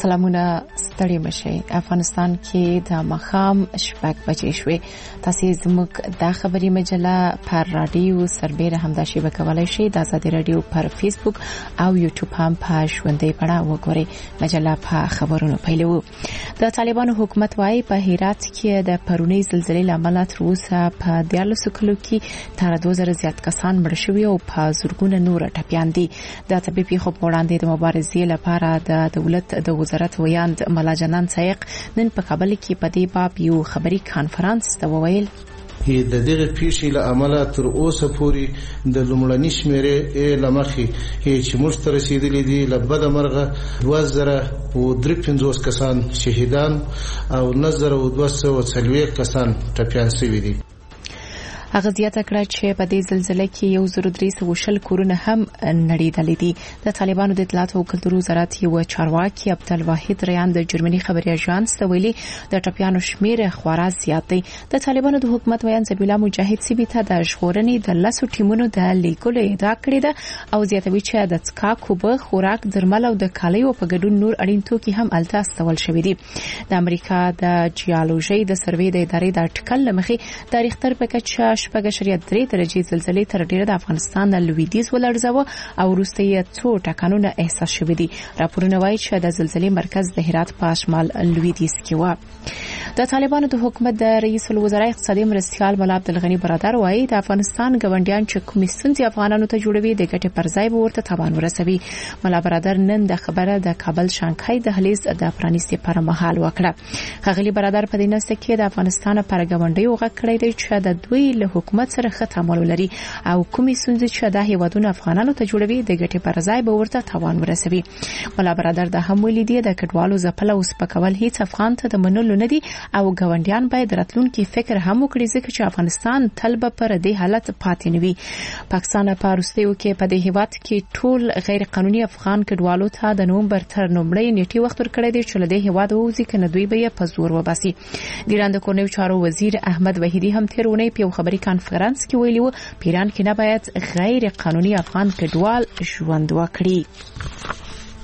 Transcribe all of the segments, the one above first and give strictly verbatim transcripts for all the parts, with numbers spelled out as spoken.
سلامونه ستړي مشي. افغانستان کې د مخام شپږ بجې شوې. تاسو زموږ د خبري مجله پر رادیو سربېره هم د شبکې کولای شئ د آزادي رادیو پر فیسبوک او یوټیوب هم په ژوندۍ بڼه وګورئ. مجله په خبرونو پیلو. د طالبانو حکومت وايي په هرات کې د پرونی زلزلې لامل تر اوسه په دیارلسو کلو کې تر دوه زره زیات کسان مړ شوي او په زرګونه نور ټپیان دي. د طبيبي خو وړاندې د مبارزې لپاره د دولت د وزارت ویاند ملا جنان سایق نن په کابل کې په دې باب یو خبري کانفرنس ته وویل د دغه پیښې له امله تر اوسه پورې د لومړني شمیرې لمخې چې موږ ته رسیدلې دي له بده مرغه دوه زره او درې پنځوس کسان شهیدان او نه زره او دوه سوه څلوېښت کسان ټپیان شوي دي. هغه زیاته کړه چې په دې زلزلې کې یو زر درې سوه شل کورونه هم نړیدلې دي. د طالبانو د اطلاعات او کلتور وزارت یو چارواکي عبدالواحد ریان د جرمني خبري اژانس ته ویلي د ټپیانو شمیر خورا زیات دی. د طالبانو د حکومت ویان زبیلا مجاهد سیبي ته د ژغورنې د لاسو ټیمونو د لیکلو ادعا کړې ده او زیاتوي چې د څښاک اوبه، خوراک، درمل او د کالیو په ګډون نور اړین توکي هم الته استول شوي دي. د امریکا د جیولوژي د سروې د ادارې د اټکل لمخې د ریختر په کچه شپږ اشاریه درې درجې زلزلې تر ډیره د افغانستان د لویدیځ ولړزاوه او وروسته څو ټکانونه احساس شوي دي. راپورونه وایي چې د زلزلې مرکز د هرات په شمال لویدیځ کې و. د طالبانو د حکومت د رئیس الوزرا اقتصادي مرستيال مولا عبدالغني برادر وایي د افغانستان ګوندیان چې کومې ستونزې افغانانو ته جوړوي د ګټې پر ځای به ورته تاوان ورسوي. مولا برادر نن د خبره د کابل شانګهای دهلیز د پرانیستي پر مهال وکړه. خغلی برادر په دې نسته کې د افغانستان پر ګوندیو غږ کړی دی چې د دوی له حکومت سره ښه تعامل لري او کومې ستونزې چې د هیوادونو افغانانو ته جوړوي د ګټې پر ځای به ورته تاوان ورسوي. مولا برادر د هم ویلي دی د کډوالو ځپل او سپکول هیڅ افغان ته د منلو نه دي او ګوندیان باید راتلونکي فکر هم وکړي ځکه چې افغانستان تل به پر دې حالت پاتې نه وي. پاکستان په روسیو کې په دې هیواد کې ټول غیر قانوني افغان کډوالو ته د نومبر تر نومړۍ نیټه وخت ورکړی دی چې له دې هیواد ووځي کنه دوی به یې په زور وباسي. د ایران د کورنیو چارو وزیر احمد وحیدی هم تیر ونی په خبري کانفرنس کې ویلي و پیران کې نه باید غیر قانوني افغان کډوال ژوند وکړي.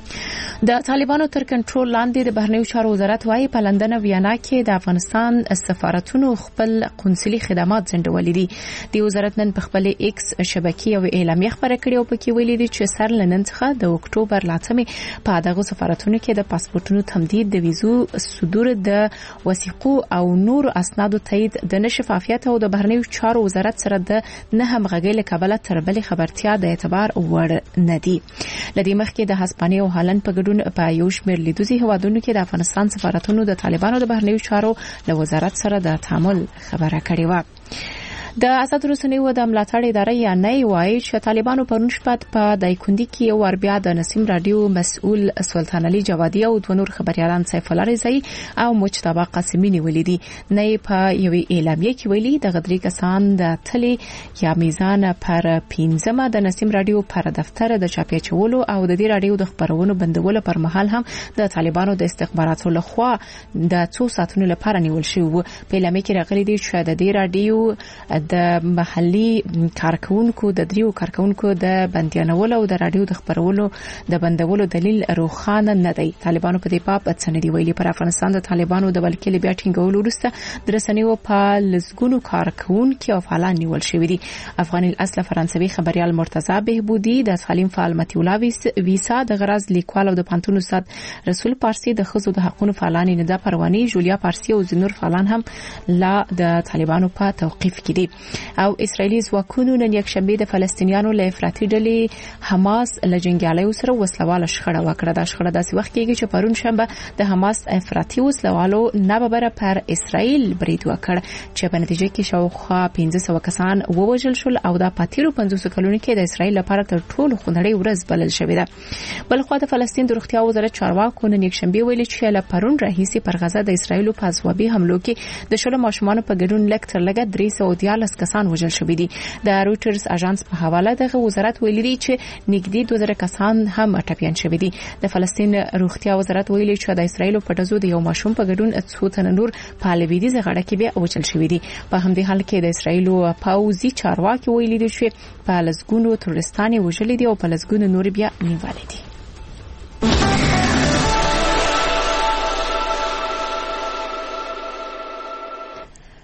د طالبانو تر کنټرول لاندې د بهرنیو چارو وزارت وايي په لندن او ویانا کې د افغانستان سفارتونو خپل قونسلي خدمات ځنډولې دي. د وزارت نن په خپل ایکس شبکې او اعلامیه خبره کړې او پکې ویلي دي چې سر لنن څخه د اکتوبر لاتمې په دغه سفارتونو کې د پاسپورتونو تمدید، د ویزو صدور، د وثیقو او نور اسنادو تایید، د نشفافیت او د بهرنیو چارو وزارت سره د نه همغږۍ له کبله تر بلې خبرتیا د اعتبار وړ نه دي. لدې مخکې د هسپانیا او هالند په په یو شمېر لیدوزي هوادونو کې د افغانستان سفارتونو د طالبانو د بهرنیو چارو له وزارت سره د تعامل خبره کړې و. د آزاد رسنیو د ملاتړ ادارې یا نه وایي چې طالبانو پرون شپه په دایکندي کې یو ور بیا د نسیم رادیو مسؤل سلطان علي جوادي او د نور خبريالان سیف الله رضایی او مجتبی قاسمی نیولې دي. نه په یو اعلامیه کې ویلي د غدري کسان د تلي یا میزان پر پنځمه د نسیم رادیو پر دفتر د چاپی چولو او د دې رادیو د خبرونو بندولو پر مهال هم د طالبانو د استخباراتو لخوا د څو ساعتونو لپاره نیول شوی و. په اعلامیه کې راغلي دي چې د دې رادیو د محلي کارکونکو د دریو کارکونکو د بندیانولو او د رادیو د خبرولو د بندولو دلیل روښانه نه دی. طالبانو په دې باب څنډي ویلي پر افغانستان د طالبانو د بلکې بیا ټینګولو وروسته د رسنیو په لزګونو کارکونکو او فعالان نیول شوی دي. افغاني اصل فرانسوي خبريال مرتضی بهبودي، د سالم فعال متي الله ویسا، د غرض لیکوال او د پانتون استاد رسول پارسی، د خزو د حقوقو فعالان ندا پروانی، جولیا پارسی او زنور فعالان هم لا د طالبانو په توقيف کې دي. او اسرایلی ځواکونو نن یک شنبه د فلسطینیانو له افراطي ډلې حماس لجنګیالیو سره وسلواله شخړه وکړه. دا شخړه داسې وخت کېږي چې پرون شنبه د حماس افراطي وسلوالو ناببره پر اسرائیل برید وکړ چې په نتیجه کې شاوخوا پنځه سوه کسان ووژل شول او دا پاتیرو پنځوس کلونو کې د اسرائیل لپاره تر ټولو خونړۍ ورځ بلل شوې ده. بلخوا د فلسطین د روغتیا وزارت چارواکو نن یک شنبه ویلي چې له پرون راهیسې پر غزه د اسرائیل په ځوابي حملو کې د شلو ماشومان په ګډون لک تر لګه درې سوه دیارلس کسان وژل شوي دي. د رويټرز اژانس په حواله دغه وزارت ویلي دی چې نږدې دوه زره کسان هم ټپيان شوي دي. د فلسطین روغتیا وزارت ویلي چې د اسرایل په ډزو د یو ماشوم په ګډون څو تن نور په لویدیځ غړه کې به وژل شوي دي. په همدې حال کې د اسرایل پاوزي چارواکي ویلي دي چې په لزګونو ترورستاني وژل دي او په لزګونو نور بیا نیولې دي.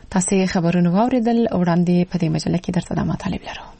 تاسو خبرونه واوریدل وړاندې په دې مجله کې درته د مطالب لرو.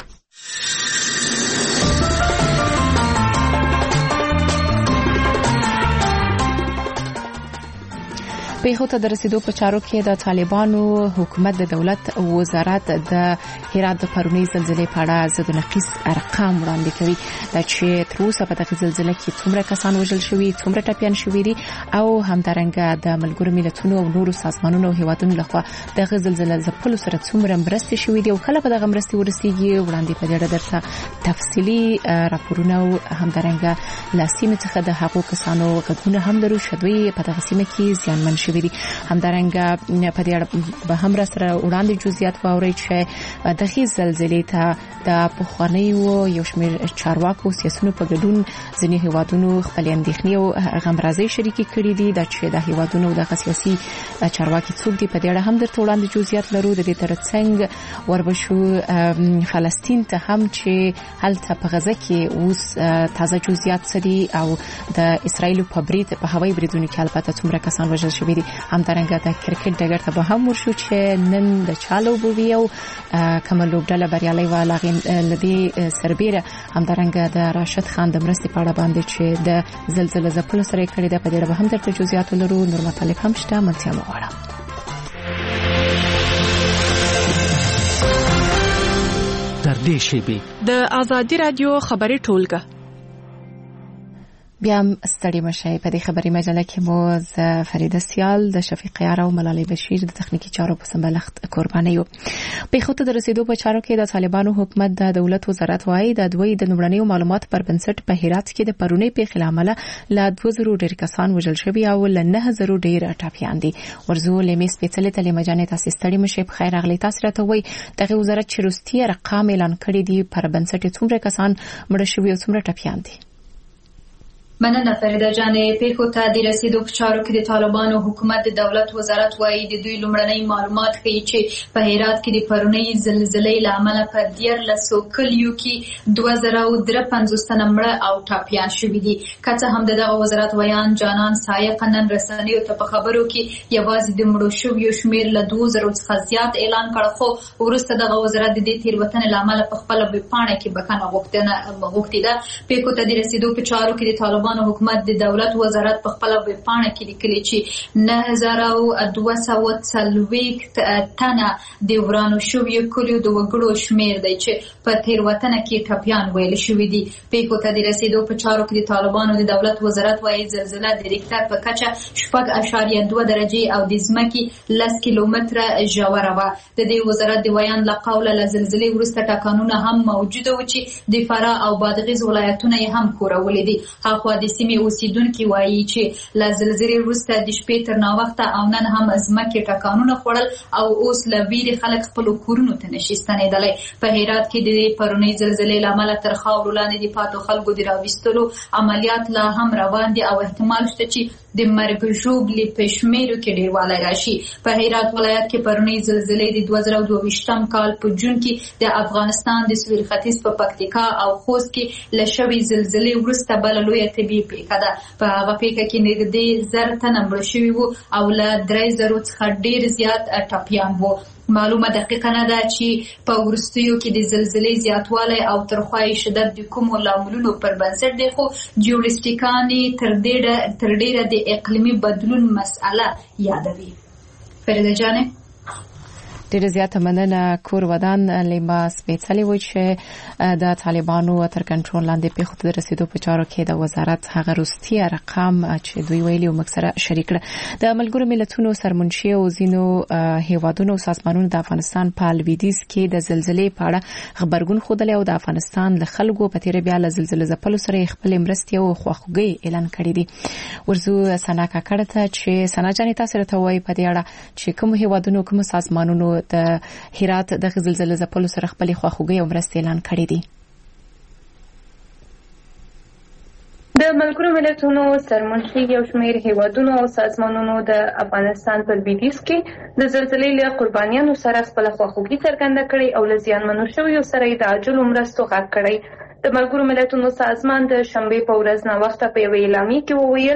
پیښو ته د رسیدو په چارو کې د طالبانو حکومت د دولت وزارت د هرات د پرونی زلزلې په اړه زد نقیص ارقام وړاندې کوي چې تر اوسه په دغه زلزلې کې څومره کسان وژل شوي، څومره ټپيان شوي دي او همدارنګه د ملګرو ملتونو او نورو سازمانونو او هیوادونو لخوا دغه زلزلې ځپلو سره څومره مرستې شوي دي او کله په دغه مرستې ورسیږي وړاندې په دې اړه درته تفصیلي راپورونه او همدارنګه لاسیمه څخه د هغو کسانو غږونه هم درو شوي په دغه سیمه کې زیانمن شوي دي. همدارنګه په دې اړه به هم را سره وړاندې جزئیات واوري چې دغه زلزلې ته د پخوانیو یو شمېر چارواکو سیاسيونو په ګډون ځینې هیوادونو خپل اندېښنې او غمرازۍ شریکې کړې دي د چې د هیوادونو د سیاسي چارواکي څوک دي په دې اړه هم درته وړاندې جزئیات لرو. د دې ترڅنګ وربشو فلسطین ته هم چې هلته په غزه کې اوس تازه جزئیات سدي او د اسرایل په برید په هوایي بریدونو کې البته څومره کسان وژل شوي دي. همدارنګه د کرکټ ډګر ته به هم ورشو چې نن د چالو بوي او کومه لوبډله بریالي و لاغین لدی سربیره. همدارنګه د راشد خان د مرستې په اړه باندې چې د زلزلې ځپلو سره کړی د په دې به هم درته جزئیات لرو. نور مطالب هم شته منځه مغواړم. در دې شیبه د آزادی رادیو خبری ټولګه بیا ستړي مشه. په دې خبري مجله کې مو ز فریده سیال د شفیق یار او ملالۍ بشیر د تخنیکی چارو په سمبلښت قرباني یو. په خو ته د رسیدو په چارو کې د طالبانو حکومت د دولت وزارت وايي د دوی د نمړنیو معلومات پر بنسټ په هرات کې د پرونی په خلامله ل دوه زره ډیر کسان وژل شوي او ل نه زره ډیر ټاپیان دي. ورزو لمس سپیڅلې تلې مجانې تاسو ستړي مشه. په خیر اغلی تاسو راته وای دغه وزارت چې روستي رقم اعلان کړی دی پر بنسټ څومره کسان مړ شوي او څومره ټاپیان دي. مننه فریده جانې. پیښو ته د رسیدو په چارو کې د طالبانو حکومت د دولت وزارت وايي د دوی لومړنۍ معلومات ښیي چې په هرات کې د پرونی زلزلې له امله په دیارلسو کلیو کې دوه زره او درې پنځوس تنه مړه او ټاپیان شوي دي. که څه هم دغه وزارت ویان جانان سایق نن رسنیو ته په خبرو کې یوازې د مړو شویو شمېر له دوه زره څخه زیات اعلان کړ، خو وروسته دغه وزارت د دې تېروتنې له امله په خپله ویبپاڼه کې بښنه غوښتې ده. پیښو ته د رسیدو په چارو کې د طالبانو حکومت د دولت وزارت په خپل ویبپاڼه کې لیکلي چې نه هزار دوه سوه څلوېښت تنه د ورانو شویو کلیو د وګړو شمېر دی چې په تېروتنه کې ټپیان ویل شوي دي. پیښو ته د رسیدو په چارو کې د طالبانو د دولت وزارت وايي زلزله د ریکټر په کچه شپږ اعشاریه دوه درجې او د ځمکې لس کیلومتره ژوره وه. د دې وزارت د ویان له قوله له زلزلې وروسته ټکانونه هم موجوده و چې د فراه او بادغیس ولایتونه یې هم کورولي دي. هاخوا د سیمې اوسیدونکي وایي چې له زلزلې وروسته د شپې تر ناوخته او نن هم ځمکې ټکانونه خوړل او اوس له ویرې خلک خپلو کورونو ته نشي ستنېدلی. په هرات کې د پرونۍ زلزلې له امله تر خاورو لاندې د پاتو خلکو د راویستلو عملیات لا هم روان دي او احتمال شته چې د مرګ ژوبلې په شمېرو کې ډېروالی راشي. په هرات ولایت کې پرونۍ زلزلې د دوه زره دوه ویشتم کال په جون کې د افغانستان د سویل ختیځ په پکتیکا او خوست کې له شوې زلزلې وروسته بله لویه طبیعي پیښه ده. په هغه پیښه کې نږدې زر تنه مړه شوي وو او له درې زرو څخه ډېر زیات ټپیان وو. معلومه دقیقه نه ده چې په وروستیو کې د زلزلې زیاتوالی او ترخوای شدت د کومو لاملونو پر بنسټ دی، خو جیوډیسټیکان تر ډېره د اقلیمي بدلون مسأله یادوي. فریده جانې ډېر زیاته مننه. کور ودان لیما سپیڅلې و چې د طالبانو تر کنټرول لاندې پیښو ته رسیدو په چارو کې د وزارت هغه روستي رقم چې دوی ویلي او مکسره شریک کړ. د ملګرو ملتونو سرمنشي او ځینو هیوادونو او سازمانونو د افغانستان په لویدیځ کې د زلزلې په اړه خبرګون ښودلی او د افغانستان له خلکو په تیره بیا له زلزلې ځپلو سره خپل مرستې او خواخوږي اعلان کړي دي. ورزو سنا کاکړ ته چې سنا جانې تاسو راته وایي په دې اړه چې کوم هیوادونو کوم سازمانونو د هرات د زلزلې ځپلو سره خپل خواخوږي او مرستې اعلان کړي دي. د ملګرو ملتونو سرمنشي یو شمېر هیوادونو او سازمانونو د افغانستان په لویدیځ کې د زلزلې له قربانیانو سره خپل خواخوږي څرګنده کړې او له زیانمنو شویو سره د عاجلو مرستو غږ کړی. د ملګرو ملتونو سازمان د شنبې په ورځ ناوخته په یوه اعلامیه کې وویل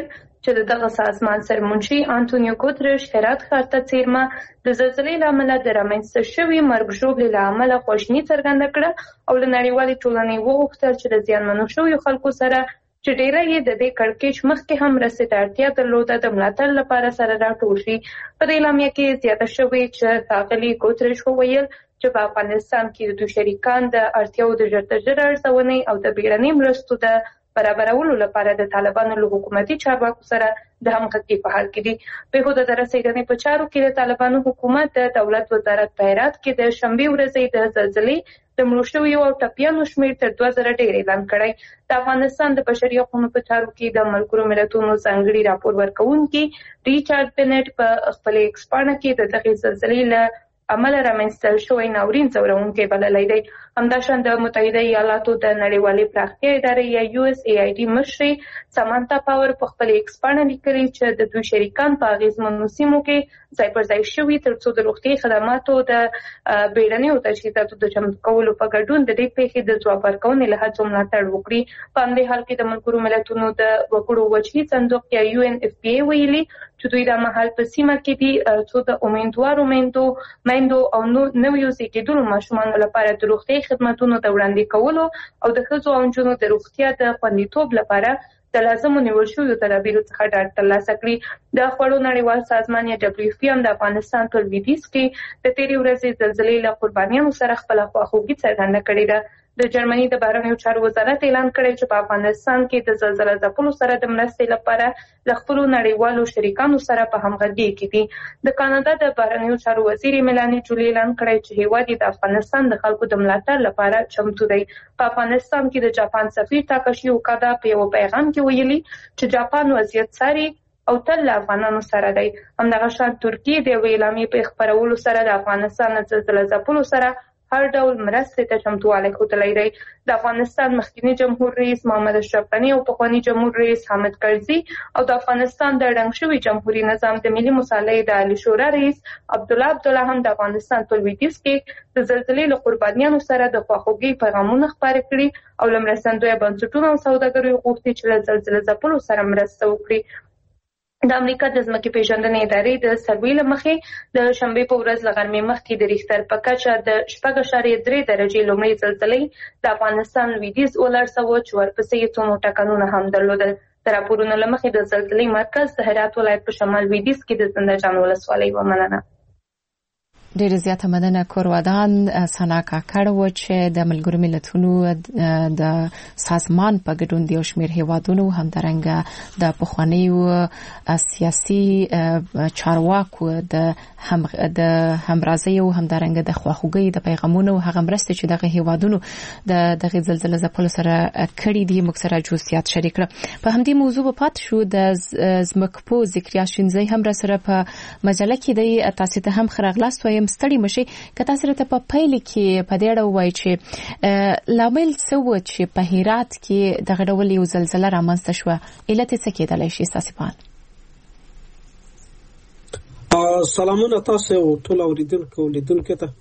چې دغه سازمان سرمنشي انټونیو ګوتریش هرات ښار ته څیرمه د زلزلې له امله د رامنځته شوي مرګ ژوبلې له امله خواشیني څرګنده کړه او له نړیوالې ټولنې وغوښتل چې د زیانمنو شویو خلکو سره چې ډیره یې د دې کړکېچ مخکې هم مرستې ته اړتیا درلوده د ملاتړ لپاره سره راټول شي. په دې اعلامیه کې زیاته شوې چې ښاغلي ګوتریش وویل چې په افغانستان کې د دوی شریکان د اړتیاوو د ژر تر ژره ارزونې او د بیړنۍ مرستو د برابرولو لپاره د طالبانو له حکومتي چارواکو سره د همغږۍ په حال کې دي. پیښو د رسېدنې په چارو کې د طالبانو حکومت د دولت وزارت په هرات کې د شنبې ورځې د زلزلې د مړو شویو او ټپیانو شمېر تر دوه زره ډېر اعلان کړی. د افغانستان د بشري حقوقو په چارو کې د ملګرو ملتونو ځانګړي راپور ورکوونکي ریچارډ بنټ په خپلې ایکس پاڼه کې د دغې زلزلې له امله رامنځته شوی ناورین ځورونکی بللی دی. همداشان د متحده ایالاتو د نړیوالې پراختیا ادارې یا یو اس ای آی ډي مشرې سمانتا پاور په خپل ایکس پاڼه لیکلي چې د دوی شریکان په اغیزمنو سیمو کې ځای پر ځای شوي تر څو د روغتیايي خدماتو د بیړنیو تجهیزاتو د چمتو کولو په ګډون د دې پیښې د ځواب ورکونې له هڅو ملاتړ وکړي. په همدې حال کې د ملګرو ملتونو د وګړو وجهي صندوق یا یو ان اف پی ای ویلي چې دوی د مهال په سیمه کې دي څو د امیندوارو میندو میندو او نویو زیږیدلو ماشومانو لپاره د روغتیايي خدماتونو د وړاندې کولو او د ښځو او نجونو د روغتیا د خوندیتوب لپاره د لازمو نیول شویو تدابیرو څخه ډاډ ترلاسه کړي. د خوړو نړیوال سازمان یا ډبلیو پی هم د افغانستان په لویدیځ کې د تېرې ورځې زلزلې له قربانیانو سره خپله خواخوږي څرګنده کړې ده. د جرمني د بهرنیو چارو وزارت اعلان کړی چې په افغانستان کې د زلزله ځپلو سره د مرستې لپاره له خپلو نړیوالو شریکانو سره په همغږۍ کې دي. د کاناډا د بهرنیو چارو وزیر میلانی جولي اعلان کړی چې هیواد د افغانستان د خلکو د ملاتړ لپاره چمتو دی. په افغانستان کې د جاپان سفیر تاکاشي اوکادا په یو پیغام کې ویلي چې جاپان وضعیت څاري او تل له افغانانو سره دی. همدغه شان ترکیې د یوې اعلامیې په خپرولو سره د افغانستان د زلزله ځپلو سره هر ډول مرستې ته چمتووالی ښودلی دی. د افغانستان مخکینی جمهور رئیس محمد اشرف غني او پخواني جمهور رئیس حامد کرزي او د افغانستان د ړنګ شوي جمهوریت نظام د ملي مصالحې د عالی شورا رئیس عبدالله عبدالله هم د افغانستان په لویدیځ کې د زلزلې له قربانیانو سره د خواخوږۍ پیغامونه خپاره کړي او له مرستندویه بنسټونو او سوداګرو غوښتي چې له زلزله ځپلو سره مرسته وکړي. د امریکا د ځمکې پیژندنې ادارې د سروې له مخې د شنبې په ورځ له غرمې مخکې د ریختر په کچه د شپږ اعشاریه درې درجې لومړۍ زلزلې د افغانستان لویدیځ ولړزاوه چې ورپسې یې څو نور ټکانونه هم درلودل. د راپورونو له مخې د زلزلې مرکز د هرات ولایت په شمال لویدیځ کې د زنده جان ولسوالۍ و. مننه. ډېر زیاته مننه کورودان سنا کاکړ و چې د ملګرو ملتونو د سازمان په ګډون د یو شمېر هیوادونو همدارنګه د پخوانیو سیاسي چارواکو د هم د همرازۍ او همدارنګه د خواخوږۍ د پیغامونو هغه مرستې چې دغه هیوادونو د دغه زلزله ځپلو سره کړي دي موږ سره جزئیات شریک کړل. په همدې موضوع په پات شو د زمکپو ذکریا شینزی هم را سره په مجله کې د تاسو ته هم خراغلاست وایم ستړي مشي که تاسو ته په پیل کې په دې اړه وایي چې لامل څه و چې په هرات کې دغه ډول یو زلزله رامنځته شوه علت څه کېدلی شي ستاسو په سلامونه تاسو ټول اوریدونکو لیدونکو ته.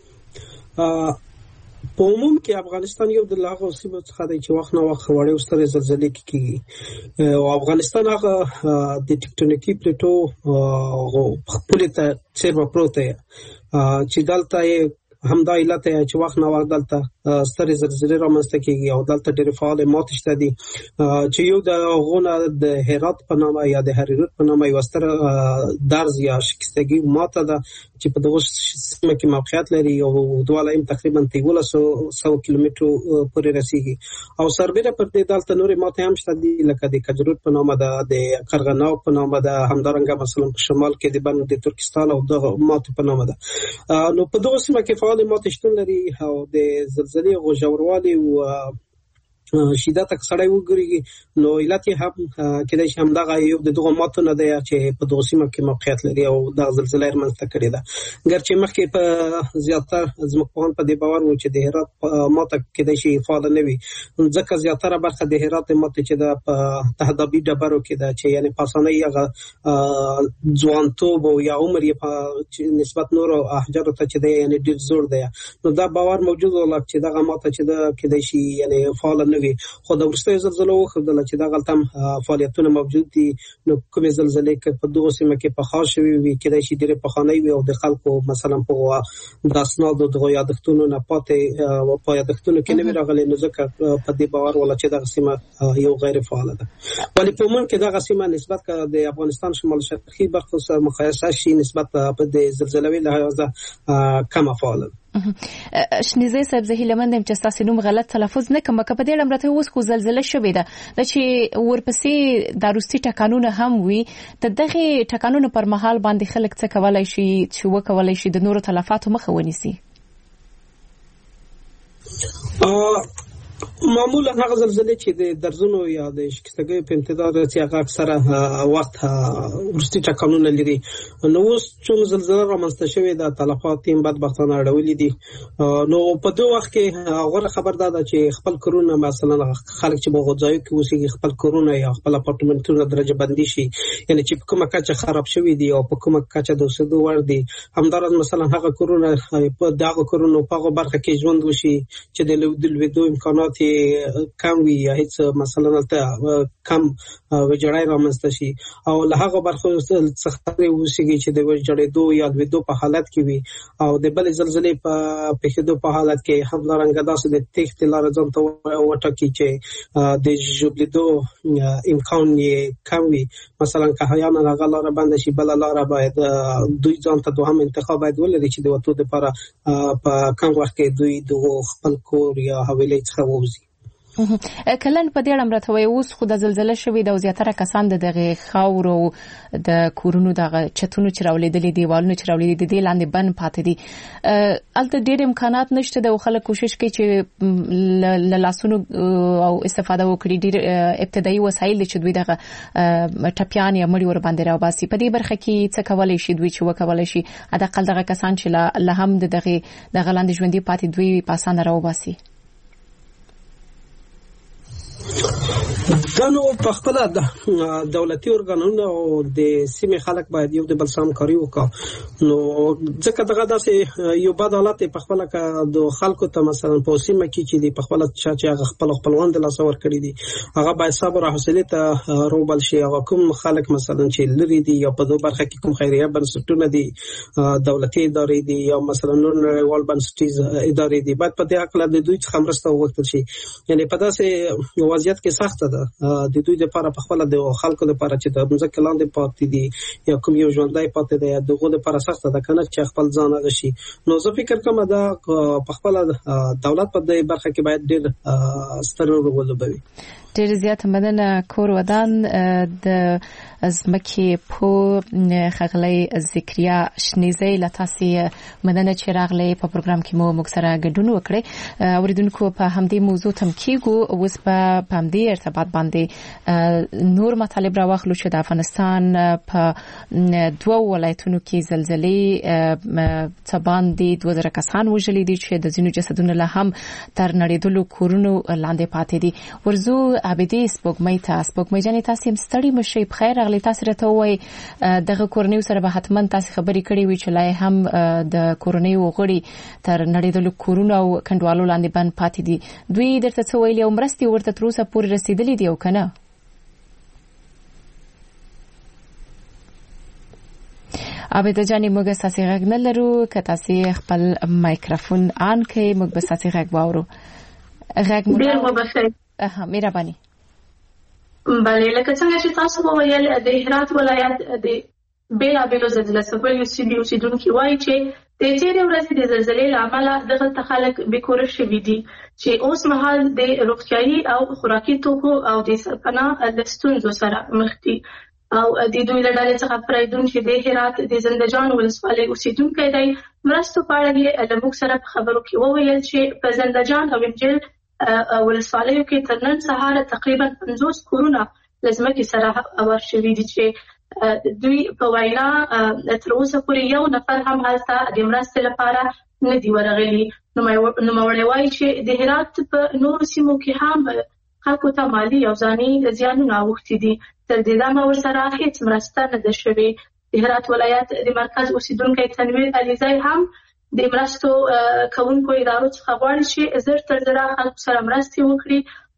په عموم کې افغانستان یو د هغو سیمو څخه دی چې وخت نه وخت وړې او سترې زلزلې کېږي او افغانستان هغه د ټکټونیکي پلیټو خپلې ته څېرمه پروت دی چې دلته یې همدا علت دی چې وخت نه وخت دلته سترې زلزلې رامنځته کېږي او دلته ډېرې فعالې ماتې شته دي چې یو د هغو نه د هرات په نامه یا د هریرود په نامه یوه ستره درز یا شکستګي ماته ده چې په دغه سیمه کې موقعیت لري او اوږدوالی یې تقریبا یولس سوه کیلومترو پورې رسیږي او سربیره پر دې دلته نورې ماتې هم شته دي لکه د کجرود په نامه ده د قرغناو په نامه ده همدارنګه مثلا په شمال کې د بند د ترکستان او دغه ماتې په نامه ده. نو په دغه سیمه کې فعالې ماتې شتون لري او د زلزلې غو ژوروالی او شدت که سړی وګوري نو علت یې هم کېدای شي همدغه یو د دغو ماتو نه دی چې په دغو سیمه کې موقعیت لري او دغه زلزله یې رامنځته کړې ده. ګرچې مخکې په زیاتره ځمکپوهان په دې باور وو چې د هرات ماته کېدای شي فعاله نه وي ځکه زیاتره برخه د هرات ماتې چې ده په تهدابي ډبرو کې ده چې یعنې په اسانۍ هغه ځوانتوب او یا عمر یې په نسبت نورو احجارو ته چې دی یعنې ډېر زوړ دی. نو دا باور موجود ولا چې دغه ماته چې ده کېدای شي یعنې فعاله نه وي خو د ورستیو زلزلو وخدل چې دا غلطه فعالیتونه موجود دي نو کومې زلزلې کې په دغه سیمه کې په خاص شوی وي کېدای شي ډېرې پخوانۍ وي او د خلکو مثلا په د اسنادو د یادښتونو نه پاتې او په یادښتونو کې نه راغلي نو ځکه په دې باور ولا چې دا سیمه یو غیر فعال ده ولی په من کې دا سیمه نسبت د افغانستان شمال شرقي برخو سره مقایسه شي نسبت په د زلزلوي لحاظه کم فعال شنیزه صاحب زه هیله مندم چې تاسو نوم غلط تلفظ نه کوم که په دې لمرته اوس خو زلزلہ شوې ده د چې ورپسې د روسي ټکانونه هم وي د دغه ټکانونو پر مهال باندې خلک څه کولای شي چې وکولای شي د نورو تلفاتو مخه ونیسي معمولا هغه زلزلې چې د درزونو یا د شکستګۍ په امتداد چې هغه اکثره وخت ورستي ټکانونه لري نو اوس چې زلزلہ رامنځته شوې ده تلفات یې بدبختانه اړولې دي نو په دوه وخت کې غوړه خبر ده چې خپل کورونه مثلا خلک چې په غوځایو کې اوسېږي خپل کورونه یا خپل اپارتمنټونه درجه بندي شي یعنی چې کومه کچه خراب شوې دي او په کومه کچه د اوسېدو وړ دي همدارس مثلا هغه کورونه په دغه کورونو په هغه برخه کې ژوند وشي چې د لویدو امکانات کم وي یا هیڅ مثلا ته کم وجړای رامنځته شي او له هغه برخو څخه وسیږي چې د وجړېدو یا د ویدو په حالت کې وي او د بل زلزلې په پېښېدو په حالت کې هم لارنګ داسې د تخت لار ځان ته وټکی چې د ژوبلیدو امکان یې کم وي مثلا که هیانه هغه لار باندې شي بل لار باید دوی ځان ته دوهم انتخاب باید ولري چې د وټو لپاره په کم وخت کې دوی د خپل کور یا حویلۍ څخه ووځي کلن په دې اړه راته وای اوس خو د زلزلہ شوې د زیاتره کسان د دغه خاورو د کورونو دغه چتونو چې راولېدلې دیوالونو چې راولېدلې دي لاندې بند پاتې دي البته ډېر امکانات نشته د خلک کوشش کوي چې له لاسونو او استفاده وکړي ډېر ابتدایي وسایل چې دوی دغه ټپيان یا مړي ور باندې راوباسي په دې برخه کې څه کولای شي دوی چې وکولای شي اقل دغه کسان چې له هم د دغه دغه لاندې ژوندۍ پاتې دوی په اسانه راوباسي دنو په خپل دولتي ارګانونو او د سیمې خلک باید یو د بل سره همکاري وکړي نو ځکه دغه داسې یو بد حالت په خپل کې د خلکو ته مثلا په سیمه کې چې د خپل چې هغه خپل خپلوان د لاسور کړی دي هغه باید صبر او حوصله ته روبل شي او کوم خلک مثلا چې لري دي یا په دوه برخه کې کوم خیریه بنسټونه دي دولتي ادارې دي یا مثلا نور نړیوال بنسټیز ادارې دي باید په دې اړه د دوی څخه مرسته وغوښتل شي یعنی په داسې وضعیت کې سخت ده د دوی لپاره په خپل د خلکو لپاره چې د ځمکې لاندې پاتې دي یا کوم یو ژوندۍ پاتې دی دغه لپاره سخت ده کنه چې خپل ځان غشي نو زه فکر کوم دا په خپل دولت په دې برخه کې باید ډېر ستر رول ولوبوي ډېر زیات مننه کور ودان د ازمکه په خغلی ذکریا شنیزه لتاسي مننه چې راغلی په پروګرام کې مو موږ سره ګډون وکړي اوریدونکو په همدې موضوع تم کېږو اوس په همدې ارتباط باندې نور مطالب راوخلو چې د افغانستان په دوه ولایتونو کې زلزلې تبان دي دوه زره کسان وژلي دي چې د ځینو جسدونو له هم تر نړیدلو کورونو لاندې پاتې دي ورزو عبدي سپوږمۍ ته سپوږمۍ جانې تاسو هم ستړي مشي په خیر اغلی تاسو راته وای دغه کورنۍ سره به حتما تاسو خبرې کړې وي چې لای هم د کورنۍ وغړي تر نړیدلو کورونو او کندوالو لاندې بند پاتې دي دوی درته څه ویلي او مرستې ورته تر اوسه پورې رسیدلې دي او کنه عبد جانې موږ ساسي غږ نه لرو که تاسو خپل مایکروفون آن کړئ موږ به ساسي غږ واورو غږ مو اه مهرباني بله لکه څنګه چې تاسو وویل د هرات ولایت د بیلا بیلو زلزلې سبب سیدي اوسیدونکو وایي چې د تیرې ورځې د زلزلې لامل دغه خلک بیکور شوي دي چې اوس مهال د روغتيایي او خوراکي توکو او د سرپناه د ستونزو سره مخ دي او د دوی له ډلې څخه فرایدون چې د هرات د زندهجان ولسوالۍ اوسیدونکو دی مرستو په اړه یې له موږ سره په خبرو کې وویل چې په زندهجان او انجیل ولسوالیو کې تر نن سهار تقریبا پنځوس کورونه لزمکي سره اور شوي دي چې دوی په وینا تر اوسه پورې یو نفر هم هلته د مرستې لپاره نه دی ورغلی نو مړی وایي چې د هرات په نورو سیمو کې هم خلکو ته مالي او ځاني زیانونه اوښتي دي تر دې دمه ورسره هیڅ مرسته نه ده شوې د هرات ولایت د مرکز اوسیدونکی تنویر علیزی هم د مرستو کوونکو ادارو څخه غواړي چې زر تر زره خلکو سره مرستې وکړي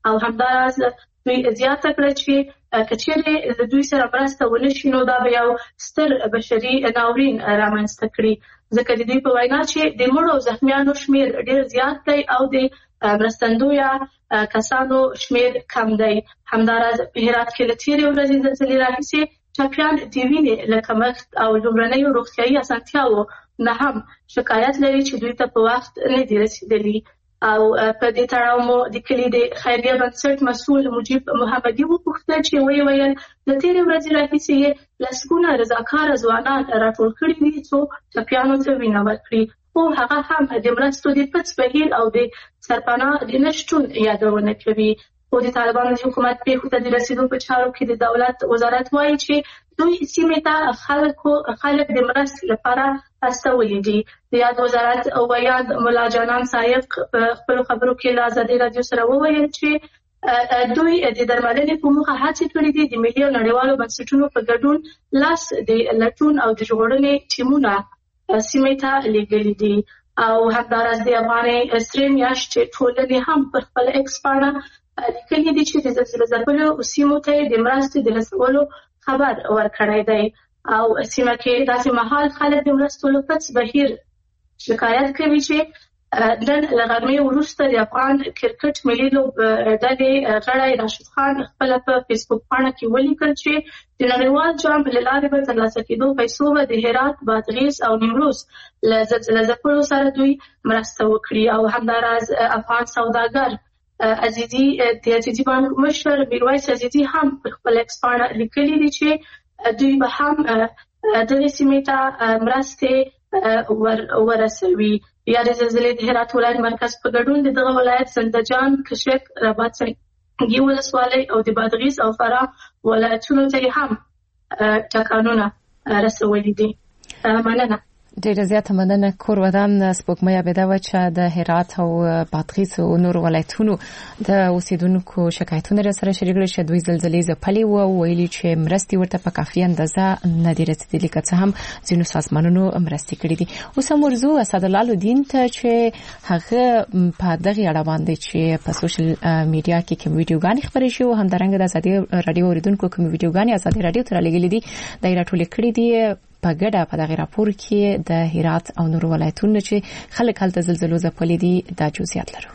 او همداراز دوی زیاته کړه چې کچېرې د دوی سره مرسته ونشي نو دا به یو ستر بشري ناورین رامنځته کړي ځکه د دوی په وینا چې د مړو زخمیانو شمیر ډېر زیات دی او د مرستندویه کسانو شمیر کم دی. همداراز په هرات کې له تېرې ورځې زلزلې راهیسې ټپیان د وینې له کمښت او لومړنیو روغتیایي اسانتیاوو نه هم شکایت لري چې دوی ته په وخت نه دي رسېدلي. او په دې تړاو مو د کلي د خیریه بنسټ مسؤل مجیب محمدي وپوښتل چې ویې ویل د تېرې ورځې راهیسې یې لسګونه رضاکاره ځوانان راټول کړي دي څو ټپیانو ته وینه ورکړي، خو هغه هم د مرستو د پټ بهیر او د سرپناه د نشتون یادونه کوي. خو د طالبانو د حکومت پیښو ته د رسېدو په چارو کې د دولت وزارت وایي چې دوی سیمې ته خلکو خلک د مرستې لپاره استولي دي. د یاد وزارت ویاند ملا جانان صاحب په خپلو خبرو کې له ازادي راډیو سره وویل چې دوی د درملنې په موخه هڅې کړې دي د ملي او نړیوالو بنسټونو په ګډون لاس د لټون او د ژغورنې ټیمونه سیمې ته لېږلي دي. او همداراز د افغانۍ سرې میاشت چې ټولنې هم پر خپل ایکس پاڼه لیکلي دي چې د زلزلې ځپلو سیمو ته د مرستې د رسولو خبر ورکړی دی. او سیمه کې داسې مهال خلک د مرستو له پټ بهیر شکایت کوي چې نن له غرمې وروسته د افغان کرکټ ملي لوبډلې غړی راشد خان خپله په فیسبوک پاڼه کې ولیکل چې د نړیوال جام له لارې به ترلاسه کېدو پیسو به د هرات، بادغیس او نیمروز له زلزله ځپلو سره دوی مرسته وکړي. او همداراز افغان سوداګر عزیزي د عزیزي بانک مشر میرویس عزیزي هم په خپل ایکس پاڼه لیکلي دي چې دوی به هم دغې سیمې ته مرستې ورسوي. یا د زلزلې د هرات ولایت مرکز په ګډون د دغه ولایت زندجان، کشک، رباط سنګي ولسوالۍ او د بادغیس او فراه ولایتونو ته هم ټکانونه رسولي دي. مننه. ډېره زیاته مننه. کور ودان سپوږمۍ عابده وه چې د هرات او بادغیس او نورو ولایتونو د اوسېدونکو شکایتونه راسره شریک کړي چې دوی زلزلې ځپلې وه او ویلي چې مرستې ورته په کافي اندازه نه دي رسېدلي، که څه هم ځینو سازمانونو مرستې کړي دي. اوس هم ورځو اسدالله الدین ته چې هغه په دغې اړه باندې چې په سوشل میډیا کې کوم ویډیوګانې خپرې شوې او همدارنګه د ازادي راډیو اوریدونکو کوم ویډیوګانې ازادي راډیو ته رالیږلي دي دا یې راټولې کړي دي په ګډه په دغه راپور کې د هرات او نورو ولایتونو چې خلک هلته زلزلو ځپلي دي دا جزئیات لرو.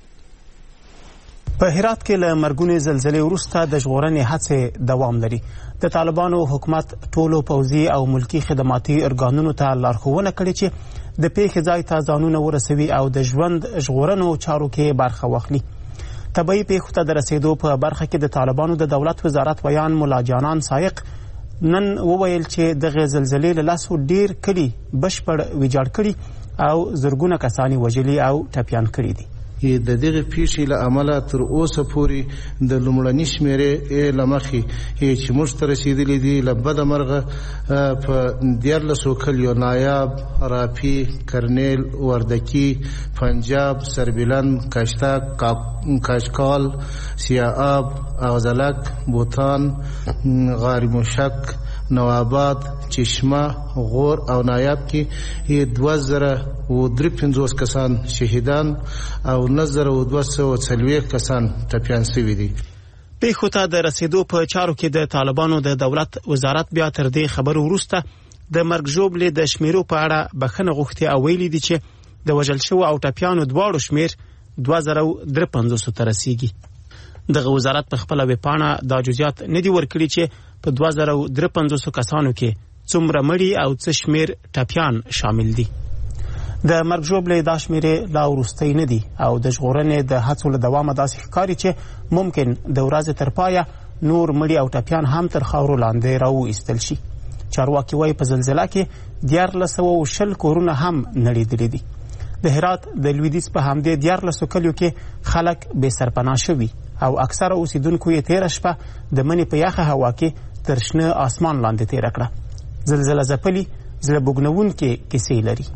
په هرات کې له مرګونې زلزلې وروسته د ژغورنې هڅې دوام لري. د طالبانو حکومت ټولو پوځي او ملکي خدماتي ارګانونو ته لارښوونه کړې چې د پیښې ځای ته ځانونه ورسوي او د ژوند ژغورنو چارو کې برخه واخلي. طبیعي پیښو ته د رسېدو په برخه کې د طالبانو د دولت وزارت ویان ملا جانان صایق نن وویل چې دغه زلزلې له لاسو ډیر کلي بشپړ ویجاړ کړي او زرګونه کسانی وژلي او ټپیان کړي دي. د دغه پیښې له امله تر اوسه پورې د لومړني شمېرې له مخې چې موږ ته رسېدلي دي له بده مرغه په دیارلسو کلیو نایاب، راپي، کرنیل، وردکي، پنجاب، سربلند، کاشتک، کاشکال، سیاآب، اغزلک، بوتان، غاری موشک، نوآباد، چشمه، غور او نایاب کې دوه زره او درې پنځوس کسان شهیدان او نه زره او دوه سوه څلوېښت کسان ټپیان شوي دي. پیښو ته د رسېدو په چارو کې د طالبانو د دولت وزارت بیا تر دې خبرو وروسته د مرګ ژوبلې د شمیرو په اړه بخښنه غوښتې او ویلي دي چې د وژل شوو او ټپیانو دواړو شمیر دوه زره او درې پنځوسو ته رسیږي. دغه وزارت په خپله ویبپاڼه دا جزئیات نه دي ورکړي چې په دوه زره او درې پنځوسو کسانو کې څومره مړي او څه شمیر ټپیان شامل دي. د مرګ ژوبلې دا شمیرې لا وروستۍ نه دي او د ژغورنې د هڅو له دوامه داسې ښکاري چې ممکن د ورځې تر پایه نور مړي او ټپیان هم تر خاورو لاندې راوایستل شي. چارواکي وایي په زلزله کې دیارلس سوه او شل کورونه هم نړېدلي دي. د هرات د لویدیځ په همدې دیارلسو کلیو کې خلک بې سرپناه شوي او اکثره اوسیدونکو یې تېره شپه د مني په یخه هوا کې تر شنه آسمان لاندې تېره کړه. زلزله ځپلي زړه بوږنوونکې کیسې لري.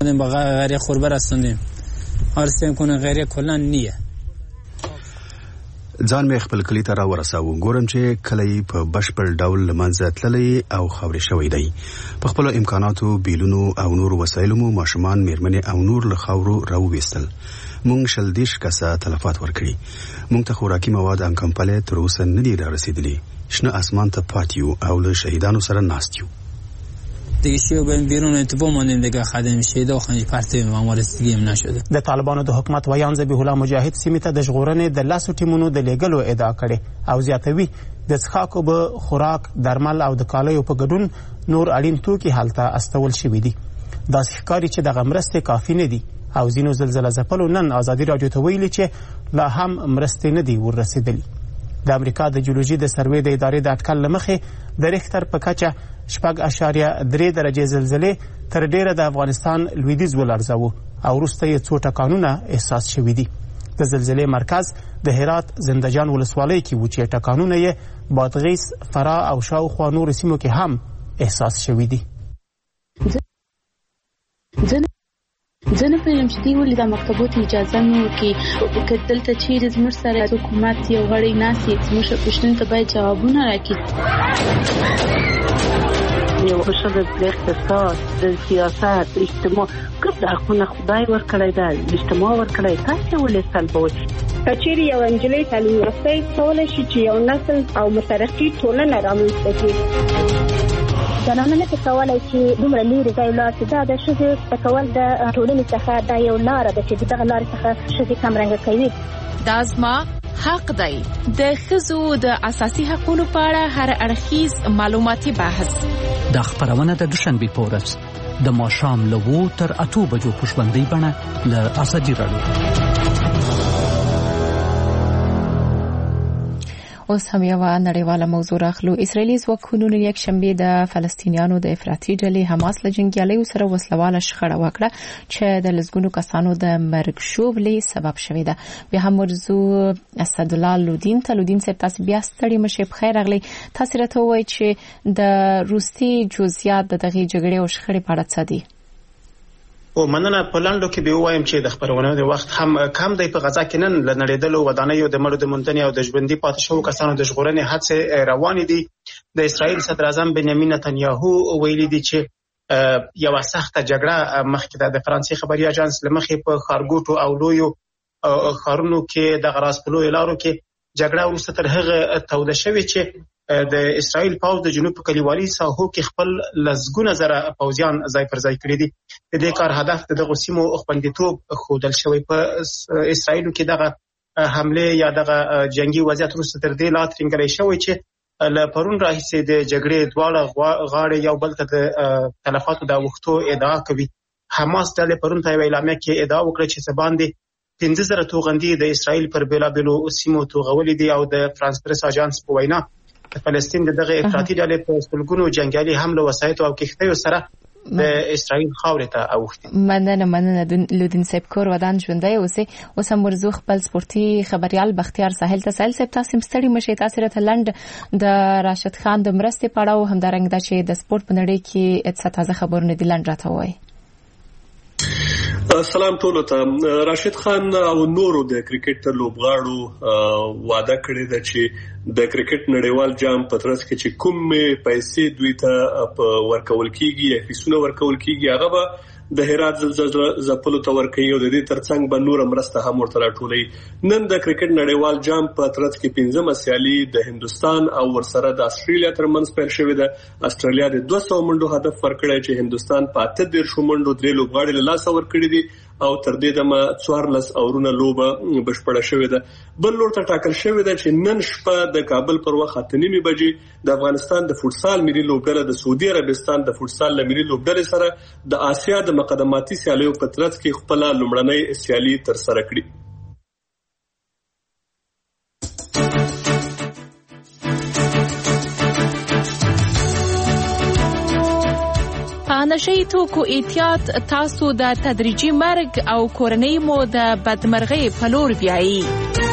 غیر خوربر هستندیم آرستیم کنه غیر کلن نیه. ځان مې خپل کلی ته را ورساوه. ګورم چې کلی په بشپړ ډول له منځه تللی او خاورې شوی دی. په خپلو امکاناتو بیلونو او نورو وسایلو مو ماشومان، میرمنې او نور له خاورو راوویستل. مونږ شل دېرش کسه تلفات ورکړي. مونږ ته خوراکي مواد ان کمپلې تر اوسه نه دي را رسېدلي. شنه اسمان ته پاتې یو او له شهیدانو سره ناست یو. دیگه چی بریم بیرون اتفاق ماندیم دیگه خدمه شهید و خنج پرته ما رسیدگی هم نشده. د طالبانو د حکومت ویان ذبیح الله مجاهد سیمې ته د ژغورنې د لاسو ټیمونو د لیږلو ادعا کړې او زیاتوي د څښاکو به خوراک، درمل او د کالیو په ګډون نور اړین توکي هلته استول شوي دي. داسې ښکاري چې دغه مرستې کافي نه دي او ځینو زلزله ځپلو نن ازادي راډیو ته ویلي چې لا هم مرستې نه دي ورسېدلي. د امریکا د جیولوژي د سروې د ادارې د اټکل له مخې د ریختر په کچه شپږ اشاریه درې درجې زلزلې تر ډیره د افغانستان لویدیځ ولړزاوه او وروسته یې څو ټکانونه احساس شوي دي. د زلزلې مرکز د هرات زندهجان ولسوالۍ کې و چې ټکانونه یې بادغیس، فراه او شاوخوا نورو سیمو کې هم احساس شوي دي. زه نه پوهېږم چې دوی ولې دا مکتبو ته اجازه نه ورکوي. که دلته چیرې زموږ سره حکومت یو غړی ناست وي، زموږ پوښتنو ته باید جوابونه راکړي. یو شغل د اقتصاد، د سیاست، اجتماع ګډ حقونه خدای ورکړی دی، اجتماع ورکړی. تاسې ولې سلبوئ؟ که چیرې یو نجلۍ تعلیم یافته کولی شي چې یو نسل او مترقي ټولنه رامنځته کړي. زنانه نه کولی چې دومره لیرې ځای ولاړ شي. دا د ښځې تکول د ټولنې څخه دا یو لاره ده چې د دغه لارې څخه ښځې کمرنګه کوي. دا زما حق دی. د ښځو د اساسي حقوقو په اړه هر اړخیز معلوماتي بحث. دا خبرونه د دوشنبې په ورځ د ماښام له اوو تر اتو بجو په ژوندۍ بڼه له ازادي راډیو. اوس هم یو نړیواله موضوع راخلو. اسرائیلي ځواکونو یک شنبه د فلسطینیانو د افراطي ډلې حماس له جنګیالیو سره وسلواله شخړه وکړه چې د لسګونو کسانو د مرګ ژوبلې سبب شوې ده. بیا هم ورزو اسدالله لودین ته لودین صاحب تاسو بیا ستړي مشه په خیر راغلی. تاسو راته وایي چې د روسي جزئیات د دغه جګړې او شخړې په اړه څه دي؟ او مننه. په لاندو کې به وایم چې د خبرونو د وخت هم کم دی. په غزا کې نن ل نړیدلو ودانیو د مړو د مونتنی او د ژوندۍ پاتې شوو کسانو د ژغورنې هڅې روانې دي. د اسرائیل صدر اعظم بنیامین نتنیاهو ویلي دي چې یو سخته جګړه مخکې د فرانسې خبري اژانس لمخې په خارګوټو او لویو خارونو کې د غراس په لوی لارو کې جګړه وروسته تر هغه توده شوې چې د اسرائیل پوځ د جنوب په کلیوالي ساحو کې خپل لسګونه زره پوځیان ځای پر ځای کړي دي. د دې کار هدف د دغه سیمو خوندیتوب ښودل شوی. په اسرائیلو کې دغه حمله یا دغه جنگي وضعیت وروسته تر دې لا ترنګلی شوی چې له پرون راهیسې د جګړې دواړه غاړې یو بل ته د تلفاتو د اوښتو ادعا کوي. حماس ډلې پرون په یوه اعلامیه کې ادعا وکړه چې څه باندې پنځه زره توغندي د اسرائیل پر بېلابېلو سیمو توغولي دي او د فرانس پرس اژانس په وینا د فلسطین د دغه افراطي ډلې په سلګونو جنګیالي هم له وسایطو او کښتیو سره د اسرائیل خاورې ته اوښتي. مننه مننه لودین صاحب. کور ودان ژوندی اوسئ. اوس هم ورځو خپل سپورتي خبريال بختیار ساحل ته. ساحل صاحب تاسو ستړي مشه. تاسو راته لنډ د راشد خان د مرستې په اړه او هم درنګ د چې د سپورت په نړۍ کې څه تازه خبرونه دي لنډ راته وایي. سلام ټولو ته. راشد خان او نورو د کرکټ لوبغاړو وعده کړې ده چې د کرکټ نړیوال جام په ترڅ کې چې کوم پیسې دوی ته ورکول کیږي یا فیسونه ورکول کیږي هغه به د هرات زلزلې ځپلو ته ورکوي او د دې ترڅنګ به نور مرسته هم ورته راټولوي. نن د کرکټ نړیوال جام په ترڅ کې پنځمه سیالي د هندستان او ورسره د استرالیا ترمنځ پیل شوې ده. استرالیا د دوه سوه منډو هدف ورکړی چې هندستان په اته دېرش منډو درې لوبغاړي له لاسه ورکړي دي او تر دې دمه څوارلس اورونه لوبه بشپړه شوې ده. بل لور ته ټاکل شوې ده چې نن شپه د کابل پر وخت اته نیمې بجې د افغانستان د فوټسال ملي لوبډله د سعودي عربستان د فوټسال ملي لوبډلې سره د آسیا د مقدماتي سیالیو په ترڅ کې خپل لومړنۍ سیالي ترسره کړي. نشئی توکو احتیاط تاسو د تدریجي مرګ او کورنۍ مو د بدمرغۍ په لور بیایي.